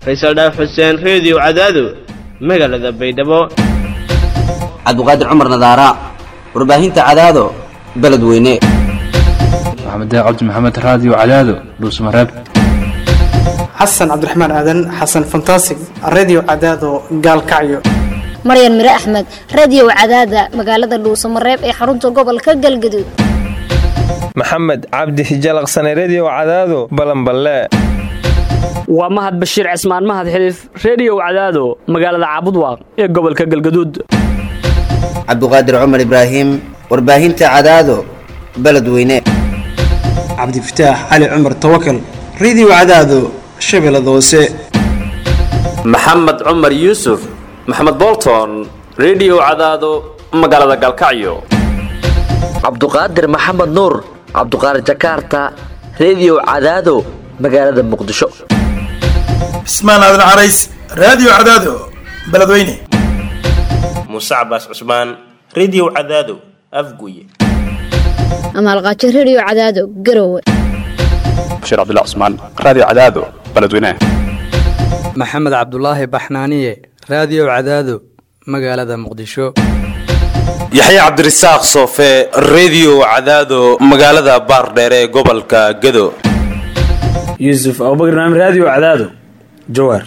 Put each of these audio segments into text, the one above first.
Faysal Dhaaf Xuseen Radio Cadaado magaalada Baydhabo Cabduqaadir Cumar Nadaara warbaahinta Cadaado beledweyne Maxamed Cabdi Maxamed Radio Cadaado Dhuusmareeb Xasan Cabdiraxmaan Aadan Xasan Fantastic Radio Cadaado Gaalkacyo Maryan Mire Axmed Radio Cadaada magaalada Dhuusmareeb ee xarunta gobolka Galgaduud Maxamed Cabdi Hijalaqsane Radio Cadaado Balanballe waa Mahad Bashiir Cismaan Mahad Xiliif Radio Cadaado magaalada Caabudwaaq ee gobolka Galgaduud Cabduqaadir Cumar Ibraahim warbaahinta Cadaado beledweyne Cabdi Fataax Ali Cumar Tawakkal Radio Cadaado Shabeellada Hoose Maxamed Cumar Yuusuf Maxamed Bolton Radio Cadaado magaalada Galkacyo Cabduqaadir Maxamed Nuur Cabduqaadir Jakarta Radio Cadaado magaalada Muqdisho Ismaan Aadan Carays Radio Cadaado beledweyne Musa Abbas Usman Radio Cadaado Afguye Amal Qaaji Radio Cadaado Garowe Bashir Abdullah Usman Radio Cadaado beledweyne Maxamed Cabdullaahi Baxnaaniye Radio Cadaado magaalada Muqdisho Yaxya Cabdirasaaq Soofe Radio Cadaado magaalada Baardheer ee gobolka Gado Yusuf Abubakar Naam Radio Cadaado Jowhar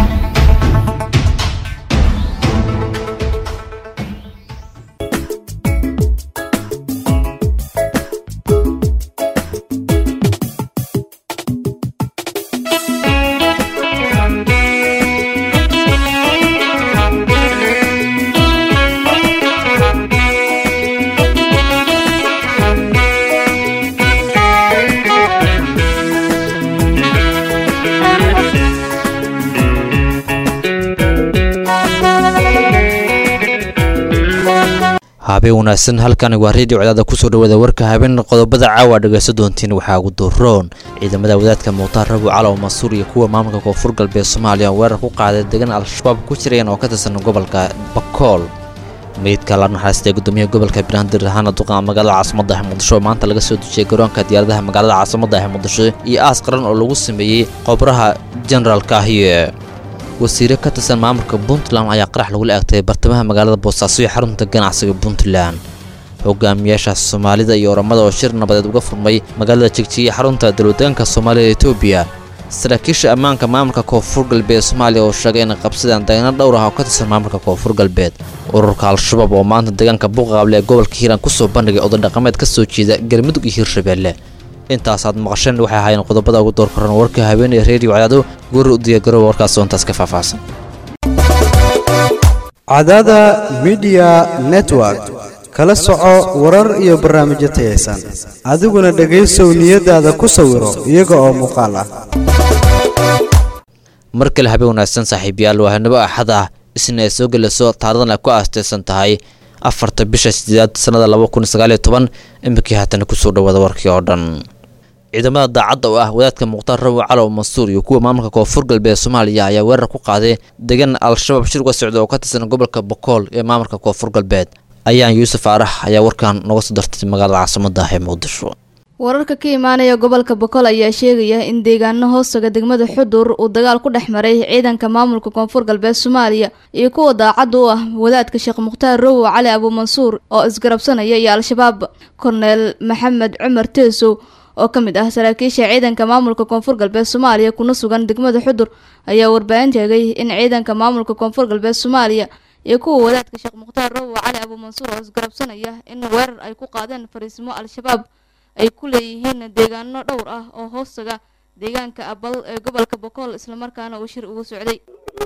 habeen wanaagsan halkan waa Radio Cadaado ku soo dhawaada warka habeen qodobada caawa dhageysan doontiin waxa ugu dooron ciidamada wadaadka Muqtaar Rabi Calaw Mansuur iyo kuwa maamulka Koonfur Galbeed Soomaaliya weerar ku qaaday deegaan al-shabaab ku jireen oo ka tirsan gobolka Bakool meedka la naxariistay gudoomiyaha gobolka Banaadir Hana Duqa magaalada caasimadda Muqdisho maanta laga soo dejiyay garoonka diyaaradaha magaalada caasimadda Muqdisho iyo aas qaran oo lagu sameeyay qobraha General Kahiye wasiir ka tirsan maamulka Puntland ayaa qarax lagu leegtay bartamaha magaalada Boosaaso ee xarunta ganacsiga Puntland hogaamiyaasha Soomaalida iyo Oromada oo shir nabadeed uga furmay magaalada Jigjiga xarunta dawladda Soomaaliya ee Itoobiya saraakiisha ammaanka maamulka Koonfur Galbeed Soomaaliya oo sheegay in qabsadaan dagaal dhowr ah oo ka tirsan maamulka Koonfur Galbeed ururka al-shabaab oo maanta deegaanka Buuqaable ee gobolka Hiiraan ku soo bandhigay oday dhaqameed ka soo jeeda Galmudug iyo Hirshabeelle intaas aad maqasheen waxay ahaayeen qodobada ugu door koran warka habeenay Radio Cadaado goor u diyaar warkaas oo intaas ka faahfaahsan Cadaada Media Network kala soco warar iyo barnaamijyo tayeysan adiguna dhageyso niyadaada ku sawiro iyaga oo muuqaal ah markale habeen wanaagsan saaxiibayaal waa hanaba axad ah isna soo galayso taariikhdan ku aastaysan tahay 4 bisha 8 sanada 2019 imikii haatan ku soo dhawaada warkii oo dhan ciidamada daacadda oo ah wadaadka Muqtaar Rabi Calaw Mansuur iyo kuwa maamulka Koonfur Galbeed Soomaaliya ayaa weerar ku qaaday deegaan al-shabaab shir uga socda oo ka tirsan gobolka Bakool ee maamulka Koonfur Galbeed ayaan Yuusuf Arax ayaa warkan nooga soo dartay magaalada caasimadda Muqdisho wararka ka imaanaya gobolka Bakool ayaa sheegaya in deegaano hoostaga degmada Xudur uu dagaal ku dhexmaray ciidanka maamulka Koonfur Galbeed Soomaaliya iyo kuwa daacad u ah wadaadka Sheekh Muqtaar Rabi Cali Abu Mansuur oo isgarabsanaya iyo al-shabaab Colonel Maxamed Cumar Teesow oo kamid ah saraakiisha ciidanka maamulka Koonfur Galbeed Soomaaliya kuna sugan degmada Xudur ayaa warbaahin sheegay in ciidanka maamulka Koonfur Galbeed Soomaaliya iyo kuwa wadaadka Sheekh Muqtaar Rabi Cali Abu Mansuur oo isgarabsanaya in weerar ay ku qaadeen fariisimo al-shabaab ay ku leeyihiin deegaano dhowr ah oo hoostaga deegaanka Abal ee gobolka Bakool isla markaana uu shir ugu socday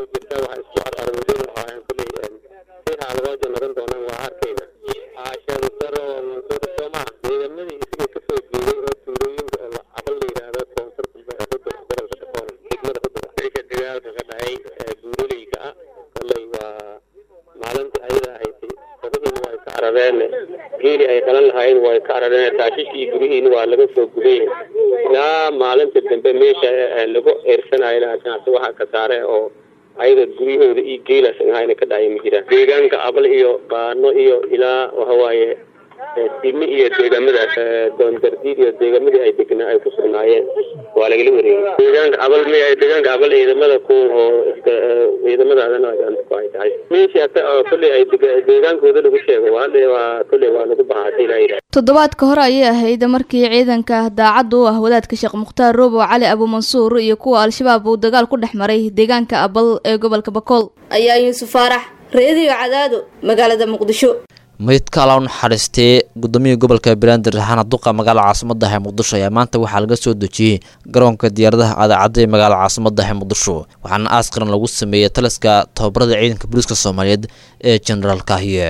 geeli ay qalan lahayn way ka arageen taashishii gurihiina waa laga soo gubay ilaa maalinta dambe meesha lagu eersanayo laakiin waxa ka saaray oo ayada guriyahooda iyo geelas ahayna ka dhacay ma jiraan deegaanka Abal iyo Baano iyo ilaa waxa waaye simi iyo deegaamadaas doondardiid iyo deegaamadii ay degnaa ay ku sugnaayeen waa lagala wareegay deegaanka abal deegaanka abal ciidamada ku oo ciidamadaadana ay tahay meesha kolley ay deegaankooda lagu sheego waa kolley waa lagu bahaatay ilaahay. toddobaadka hore ayay ahayd markii ciidanka daacad u ah wadaadka Sheekh Mukhtaar Roobo Cali Abu Mansuur iyo kuwa al-shabaab uu dagaal ku dhex maray deegaanka Abal ee gobolka Bakool. ayaa Yuusuf Faarax Radio Cadaado magaalada Muqdisho. maydka alla u naxariistay gudoomiyaha gobolka Banaadir Raxana Duqa magaalada caasimadda ee Muqdisho ayaa maanta waxaa laga soo dejiyay garoonka diyaaradaha Adaacad ee magaalada caasimadda ee Muqdisho waxaana aas qaran lagu sameeyay taliska tababarada ciidanka booliska Soomaaliyeed ee General Kahiye.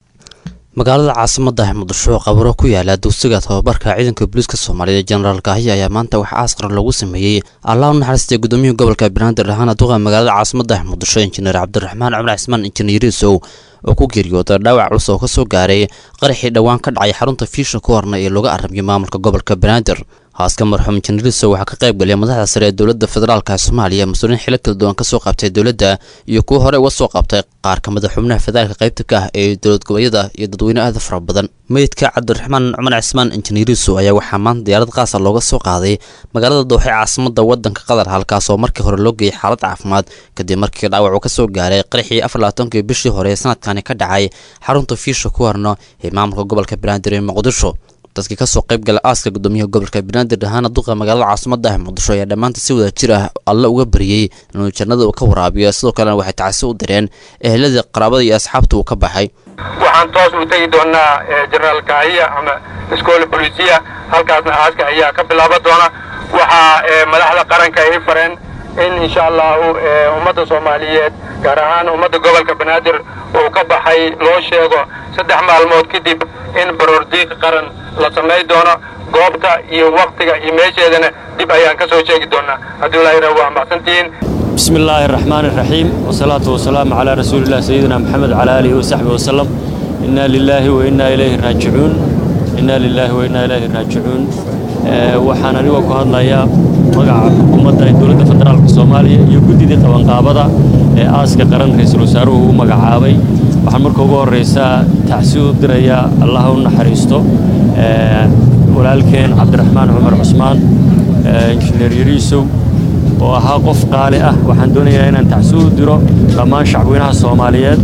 magaalada caasimadda ee Muqdisho qabro ku yaala dugsiga tababarka ciidanka booliska Soomaaliyeed General Kahiye ayaa maanta waxaa aas qaran lagu sameeyay alla u naxariistay gudoomiyaha gobolka Banaadir Raxana Duqa magaalada caasimadda ee Muqdisho Injineer Cabdiraxmaan Cumar Cismaan Injineer Yariisow oo ku geeriyooday dhaawac culus oo ka soo gaaray qaraxii dhawaan ka dhacay xarunta Fiisha ku horna ee looga arramiyay maamulka gobolka Banaadir. haaska marxuum Injineer Yariisow waxaa ka qayb galay madaxda sare ee dowladda federaalka Soomaaliya mas'uuliyiin xilal kala duwan ka soo qabtay dowladda iyo kuwa hore uga soo qabtay qaar ka mid ah xubnaha federaalka qaybta ka ah ee dowlad goboleedyada iyo dadweyne aad fara badan. meydka Cabdiraxmaan Cumar Cismaan Injineer Yariisow ayaa waxaa maanta diyaarad qaas ah looga soo qaaday magaalada Dooxa ee caasimadda waddanka Qatar halkaas oo markii hore loo geeyay xaalad caafimaad kadib markii dhaawac uu ka soo gaaray qaraxii 24 bishii hore sanadkan ka dhacay xarunta Fiisha ku horna ee maamulka gobolka Banaadir ee Muqdisho. dadkii ka soo qayb galay aaska gudoomiyaha gobolka Banaadir Raxana Duqa magaalada caasimadda ee Muqdisho ayaa dhammaantood si wada jir ah alla uga bariyay inuu jannada uu ka waraabiyo sidoo kale waxay tacsi u direen ehelada qaraabada iyo asxaabta uu ka baxay. waxaan toos u tagi doonaa General Kahiye ama iskool booliisiya halkaasna aaska ayaa ka bilaaban doona waxaa madaxda qaranka ay fareen in insha Allah ummadda Soomaaliyeed gaar ahaan ummadda gobolka Banaadir uu ka baxay loo sheego 3 maalmood kadib in baroordiiq qaran la sameey doono goobta iyo waqtiga iyo meesheedana dib ayaan ka soo sheegi doonaa haddii la yiraahdo waa mahadsantiin. bismillahir rahmanir rahim wa salatu wa salam ala rasulillah sayyidina Muhammad ala alihi wa sahbihi wa sallam inna lillahi wa inna ilayhi raaji'un inna lillahi wa inna ilayhi raaji'un. waxaan anigu ku hadlayaa magaca ummadda dowladda federaalka Soomaaliya iyo guddida qabanqaabada ee aaska qaran ra'iisul wasaaruhu uu magacaabay. waxaan marka ugu horeysaa tacsi u dirayaa Allah u naxariisto walaalkeen Cabdiraxmaan Cumar Cismaan Injineer Yariisow oo ahaa qof qaali ah. waxaan doonayaa inaan tacsi u diro dhammaan shacabweynaha Soomaaliyeed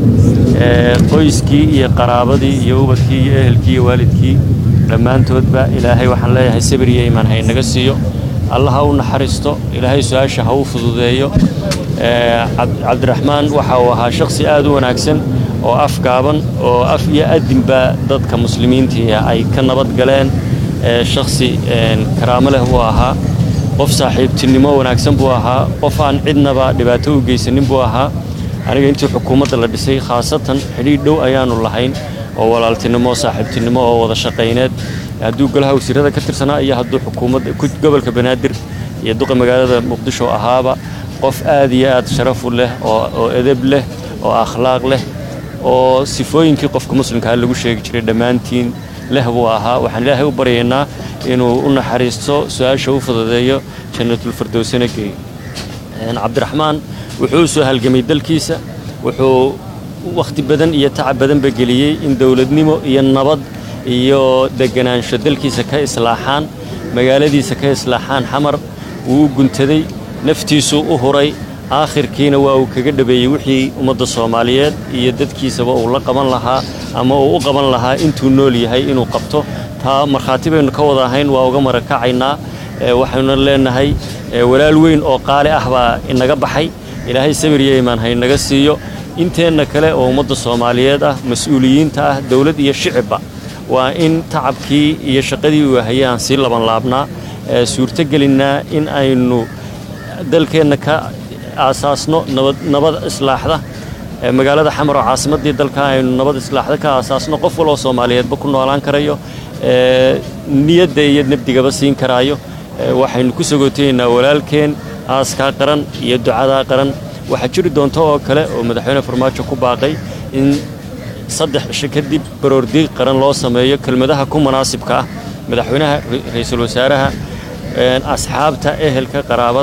qoyskii iyo qaraabadii iyo ubadkii iyo ehelkii iyo waalidkii dhammaantoodba ilaahay waxaan leeyahay sabir iyo iimaan hay naga siiyo Allah u naxariisto ilaahay su'aasha ha u fududeeyo. Cabdiraxmaan waxa uu ahaa shakhsi aad u wanaagsan oo afgaaban oo af iyo adinba dadka muslimiinta ay ka nabad galeen shakhsi karaamo leh uu ahaa qof saaxiibtinimo wanaagsan buu ahaa qof aan cidnaba dhibaato u geysanin buu ahaa. aniga intii xukuumadda la dhisay khaasatan xidhiidh dhow ayaanu lahayn oo walaaltinimo saaxiibtinimo oo wada shaqayneed hadduu golaha wasiirada ka tirsanaa iyo hadduu xukuumadda gobolka Banaadir iyo duqa magaalada Muqdisho ahaaba qof aad iyo aad sharaf u leh oo edeb leh oo akhlaaq leh oo sifooyinkii qofka muslimka ah lagu sheegi jiray dhammaantiin leh buu ahaa. waxaan ilaahay u baryaynaa inuu u naxariisto su'aasha u fududeeyo jannatul firdawsina geeyo. Cabdiraxmaan wuxuu soo halgamay dalkiisa wuxuu waqti badan iyo tacab badan ba geliyay in dawladnimo iyo nabad iyo deganaansho dalkiisa ka islaaxaan magaaladiisa ka islaaxaan xamar uu guntaday naftiisu u huray aakhirkiina waa uu kaga dhabeeyay wixii ummadda Soomaaliyeed iyo dadkiisaba uu la qaban lahaa ama uu u qaban lahaa intuu nool yahay inuu qabto taa marxaati baynu ka wada ahayn waa uga marakacaynaa. waxaynu leenahay walaal weyn oo qaali ah baa inaga baxay ilaahay sabir iyo iimaan hay naga siiyo. inteena kale oo ummadda Soomaaliyeed ah mas'uuliyiinta ah dawlad iyo shicibba waa in tacabkii iyo shaqadii uu hayaan si laban laabnaa suurta gelinaa in aynu dalkeena ka aasaasno nabad islaaxda magaalada Xamar oo caasimadii dalka aynu nabad islaaxda ka aasaasno qof walba Soomaaliyeed ba ku noolaan karayo niyadda iyo nabdigaba siin karayo. waxaynu ku sogooteynaa walaalkeen aaska qaran iyo ducada qaran. waxa jiri doonto oo kale oo madaxweyne Farmaajo ku baaqay in 3 cisho kadib baroordiiq qaran loo sameeyo kelmadaha ku munaasibka ah madaxweynaha ra'iisul wasaaraha asxaabta ehelka qaraabada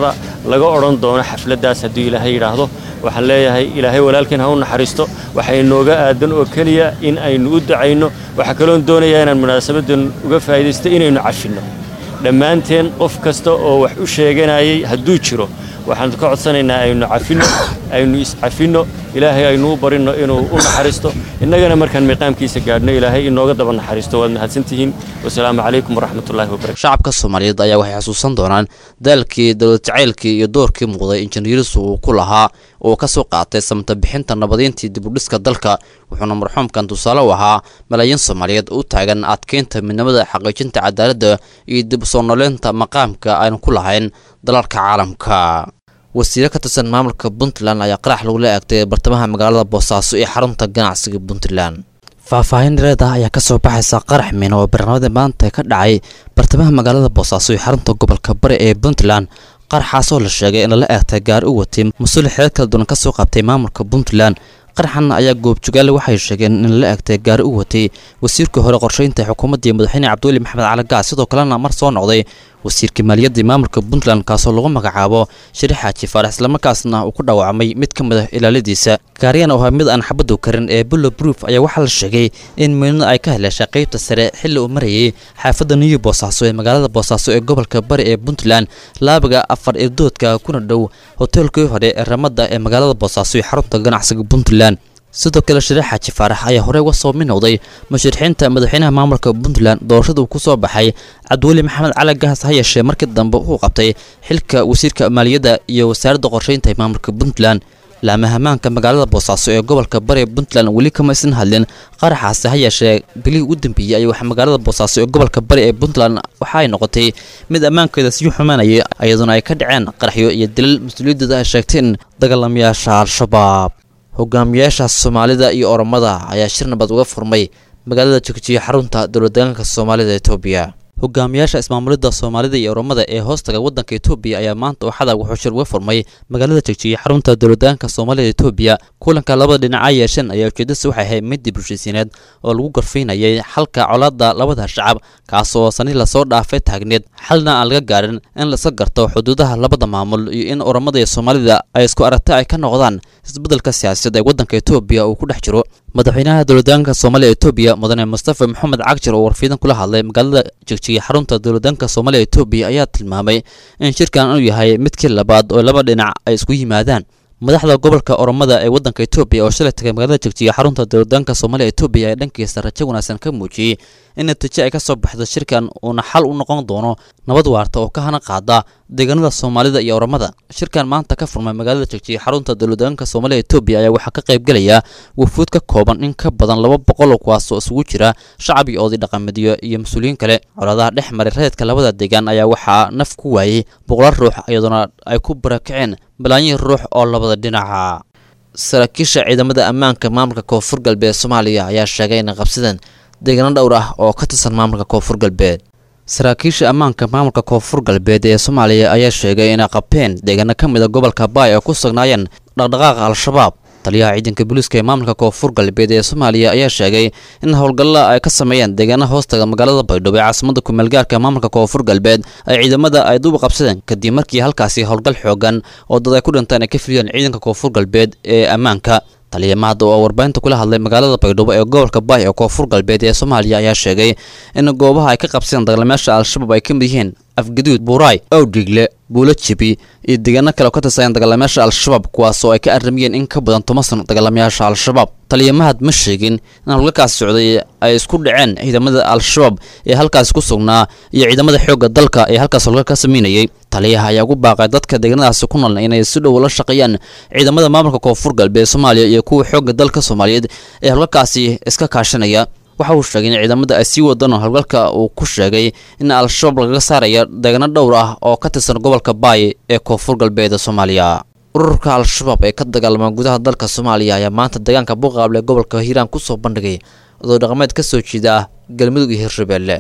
laga odhan doono xafladdaas hadduu ilaahay yidhaahdo waxaan leeyahay ilaahay walaalkiin ha u naxariisto waxay inooga aadan oo keliya in aynu u ducayno waxaa kaloon doonayaa inaan munaasabadan uga faa'iidaysto inaynu cafinno dhammaanteen qof kasta oo wax u sheeganayay hadduu jiro waxaan ka codsanaynaa aynu cafinno aynu iscafinno ilaahay aynu u barinno inuu u naxariisto innagana markaan miiqaamkiisa gaadhno ilaahay inooga daba naxariisto waad mahadsantihiin wasalaamu calaykum waraxmatullaahi wabarakatu shacabka soomaaliyeed ayaa waxay xusuusan doonaan daalkii dowlad jacaylkii iyo doorkii muuqday injineerisu uu ku lahaa oo ka soo qaatay samata bixinta nabadiintii dibudhiska dalka wuxuuna marxuumkan tusaale u ahaa malaayiin soomaaliyeed u taagan adkeynta midnimada xaqiijinta cadaaladda iyo dib u soo nooleynta maqaamka aynu ku lahayn dalalka caalamka wasiire ka tirsan maamulka puntland ayaa qarax lagula eegtay bartamaha magaalada boosaaso ee xarunta ganacsiga puntland faahfaahin dhereed ah ayaa kasoo baxaysa qarax miino oo barnaamijda maanta ka dhacay bartamaha magaalada boosaaso ee xarunta gobolka bari ee puntland qaraxaasoo la sheegay in lala eegtay gaari u watay mas-uul xeer kala duwan ka soo qabtay maamulka puntland qaraxan ayaa goobjogaale waxay sheegeen in lala eegtay gaari u watay wasiirkii hore qorsheynta xukuumaddii madaxweyne cabdiweli maxamed cali gaas sidoo kalena mar soo noqday wasiirkii maaliyadda maamulka puntland kaasoo lagu magacaabo shariix xaaji faarax islamarkaasna uu ku dhaawacmay mid ka mid ah ilaaladiisa gaariyan oo mid aan xabadu karin ee bullo proof ayaa waxaa la sheegay in miinada ay ka heleeshay qaybta sare xilli uu marayay xaafadda new boosaaso ee magaalada boosaaso ee gobolka bari ee puntland laabiga afar irdoodka kuna dhow hoteelkii hore ee ramada ee magaalada boosaaso ee xarunta ganacsiga puntland sidoo kale shariix xaaji faarax ayaa horey uga soo minowday musharaxiinta madaxweynaha maamulka puntland doorashada uu ku soo baxay cabdiweli maxamed cali gaas ha yeeshee markii dambe uu qabtay xilka wasiirka maaliyadda iyo wasaaradda qorsheynta ee maamulka puntland laamahamaanka magaalada boosaaso ee gobolka bari puntland weli kama isan hadlin qaraxaasi ha yeeshee bilihii ugu dambeeyey ay waxa magaalada boosaaso ee gobolka bari ee puntland waxa ay noqotay mid ammaankeeda sii xumaanayay iyadoona ay ka dhaceen qaraxyo iyo dilal mas-uuliyadooda ay sheegteen dagaalamayaasha al-shabaab hogaamiyaasha soomaalida iyo oromada ayaa shir nabad uga furmay magaalada jogjiya xarunta dowladdeegaanka soomaalida etoobiya hogaamiyaasha ismaamulidda soomaalida iyo oromada ee hoostaga waddanka etoobiya ayaa maanta waxada wuxuu shir uga furmay magaalada jogjiya xarunta dowladdeegaanka soomaalida etoobiya kulanka labada dhinac ay yeesheen ayaa ujeedadiisa waxay ahayd mid dibulshisiineed oo lagu garfaynayay xalka colaadda labada shacab kaas oo sani lasoo dhaafay taagneed xalna aan laga gaarin in laiska garto xuduudaha labada maamul iyo in oromada iyo soomaalida ay isku aragta ay ka noqdaan isbeddelka siyaasadeed ee waddanka etoobiya uu ku dhex jiro madaxweynaha dowladdeegaanka soomaalida etoobiya mudane mustafa maxamed cagjar oo warfiidan kula hadlay magaalada jogjiya xarunta dowladdeegaanka soomaalida etoobiya ayaa tilmaamay in shirkan uu yahay midkii labaad oo laba dhinac ay isku yimaadaan madaxda gobolka oromada ee waddanka etoobiya oo shalay tagay magaalada jogjiya xarunta dowladdeegaanka soomaalida etoobiya ee dhankiisa rajo wanaagsan ka muujiyey in natiijo ay ka soo baxdo shirkan uuna xal u noqon doono nabad waarta oo ka hana qaada deegaanada soomaalida iyo oromada shirkan maanta ka furmay magaalada jogjiya xarunta dowladdeegaanka soomaalida etoobiya ayaa waxaa ka qayb gelaya wafuud ka kooban in ka badan 200 kuwaasoo isugu jira shacab iyo oday dhaqameedyo iyo mas-uuliyiin kale colaadaha dhex maray reedka labada deegaan ayaa waxaa naf ku waayey boqolaal ruux iyadoona ay ku barakaceen balaayiin ruux oo labada dhinaca saraakiisha ciidamada ammaanka maamulka koonfur galbeed soomaaliya ayaa sheegay inay qabsadeen deegaano dhowr ah oo ka tirsan maamulka koonfur galbeed saraakiisha ammaanka maamulka koonfur galbeed ee soomaaliya ayaa sheegay inay qabteen deegaano ka mid a gobolka baay oo ku sugnaayeen dhaqdhaqaaqa al-shabaab taliyaha ciidanka booliiska ee maamulka koonfur galbeed ee soomaaliya ayaa sheegay in howlgalla ay ka sameeyeen deegaana hoostaga magaalada baydhabo ee caasimada kumeelgaarka maamulka koonfur galbeed ay ciidamada ay duuba qabsadeen kadib markii halkaasi howlgal xoogan oo dad ay ku dhinteen ay ka fuliyeen ciidanka koonfur galbeed ee ammaanka taliya mahad oo warbaahinta kula hadlay magaalada baydhabo ee gobolka baay ee koonfur galbeed ee soomaaliya ayaa sheegay in goobaha ay ka qabsadeen dagaalamayaasha al-shabaab ay ka mid yihiin afgaduud buuraay owdhigle buulo jibi iyo deegaano kale oo ka tirsan dagaalamayaasha al-shabaab kuwaasoo ay ka arramiyeen in ka badan 10 sano dagaalamayaasha al-shabaab taliya mahad ma sheegin in howlgalkaas socday ay isku dhaceen ciidamada al-shabaab ee halkaas ku sugnaa iyo ciidamada xoogga dalka ee halkaas howlgal ka sameynayay taliyaha ayaa ugu baaqay dadka deegaanadaasi ku nool inay si dhow la shaqeeyaan ciidamada maamulka koonfur galbeed Soomaaliya iyo kuwa xoogga dalka Soomaaliyeed ee howlgalkaasi iska kaashanaya waxa uu sheegay in ciidamada ay sii wadaan howlgalka uu ku sheegay in al-shabaab laga saarayo deegaano dhowr ah oo ka tirsan gobolka baay ee koonfur galbeed Soomaaliya ururka al-shabaab ee ka dagaalama gudaha dalka Soomaaliya ayaa maanta deegaanka Buuqaable gobolka Hiiraan ku soo bandhigay oday dhaqameed ka soo jeeda galmudug iyo Hirshabelle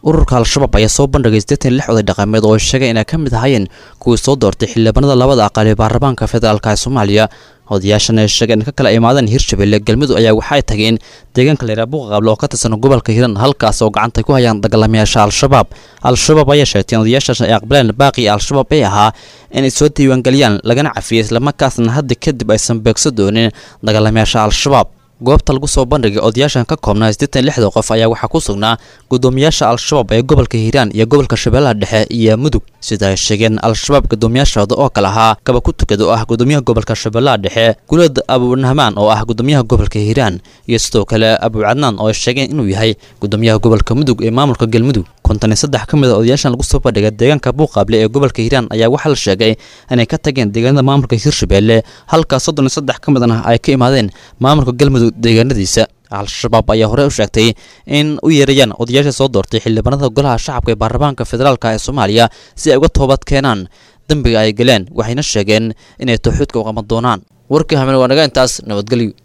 ururka al-shabaab ayaa soo bandhigay 86 oday dhaqameed oo sheegay inay ka mid ahaayeen kuwii soo doortay xildhibaanada labada aqal ee baarlamaanka federaalka ee Soomaaliya odayaashan ay sheegeen ka kala imaadeen Hirshabelle Galmudug ayaa waxay tageen deegaanka Leera Buuqaable oo ka tirsan gobolka Hiiraan halkaas oo gacanta ku hayaan dagaalamayaasha al-shabaab ayaa sheegtay odayaashaas ay aqbaleen baaqi al-shabaab ay ahaa inay soo diiwaan galiyaan lagana cafiyay isla markaasna hadda kadib aysan beegso doonin dagaalamayaasha al-shabaab goobta lagu soo bandhigay odayaashan ka koobnaa 86 qof ayaa waxaa ku sugnaa gudoomiyaasha al-shabaab ee gobolka Hiiraan iyo gobolka Shabeellaha Dhexe iyo Mudug sida ay sheegeen al-shabaab gudoomiyaashooda oo kala ahaa kaba ku tukado ah gudoomiyaha gobolka Shabeellaha Dhexe Gulad Abu Nahmaan oo ah gudoomiyaha gobolka Hiiraan iyo sidoo kale Abu Cadnaan oo sheegeen inuu yahay gudoomiyaha gobolka Mudug ee maamulka Galmudug 53 kamid ah odayaashan lagu soo bandhigay deegaanka Buuqaable ee gobolka Hiiraan ayaa waxa la sheegay inay ka tageen deegaanada maamulka Hirshabelle halka 33 kamid ah ay ka imaadeen maamulka Galmudug deegaanadiisa al-shabaab ayaa hore u sheegtay in u yeerayaan odayaasha soo doortay xildhibaanada golaha shacabka ee baarlamaanka federaalka ee Soomaaliya si ay uga toobad keenaan dambiga ay galeen waxayna sheegeen inay tawxiidka u qaban doonaan warkii hamil wanaga intaas nabadgelyo